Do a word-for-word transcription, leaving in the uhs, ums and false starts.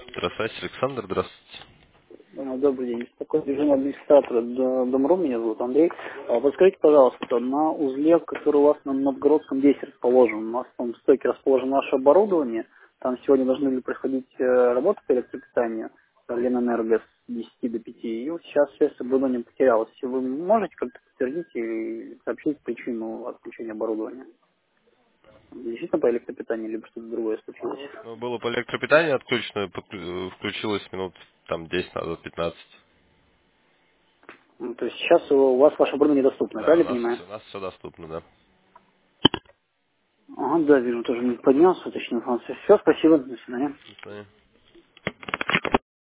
Здравствуйте, Александр, здравствуйте. Э, Добрый день. Такой режим администратора Д- Домру, меня зовут Андрей. А, Подскажите, пожалуйста, на узле, который у вас на Новгородском здесь расположен, у нас там в стойке расположено наше оборудование, там сегодня должны были происходить э, работы по электропитанию э, Ленэнерго с десяти до пяти, и вот сейчас связь с оборудованием потерялась. Вы можете как-то подтвердить и сообщить причину отключения оборудования? Действительно по электропитанию, либо что-то другое случилось? Ну, было по электропитанию отключено, подклю- э, включилось минут там десять назад, пятнадцать. Ну, то есть сейчас у вас ваше оборудование недоступно, Да, у правильно я нас, понимаю? у нас все доступно, да. Ага, да, вижу, тоже не поднялся, точно информацию. Все, спасибо, до свидания. До свидания.